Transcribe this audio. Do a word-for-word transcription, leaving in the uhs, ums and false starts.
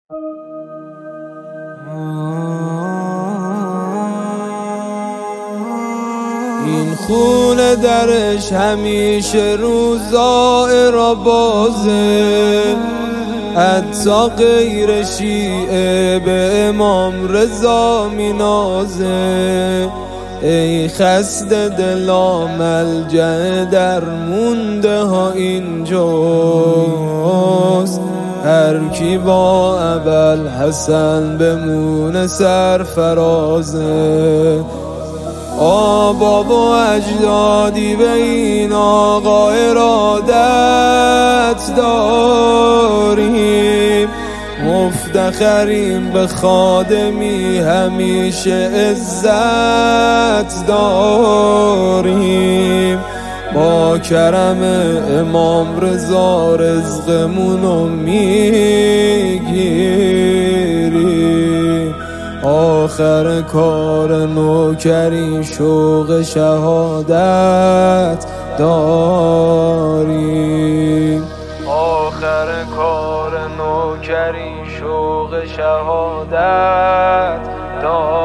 این خونه درش همیشه روزای را بازه، حتی غیر شیعه به امام رضا می نازه. ای خسته دلا ملجأ در مونده ها اینجاست، هر کی با ابوالحسن بمونه سرفرازه. آبا و اجدادی به این آقا ارادت داریم، مفتخریم به خادمی همیشه عزت داریم. با کرم امام رضا رزقمونو میگیریم، آخر کار نوکری شوق شهادت داریم. آخر کار نوکری شوق شهادت داریم.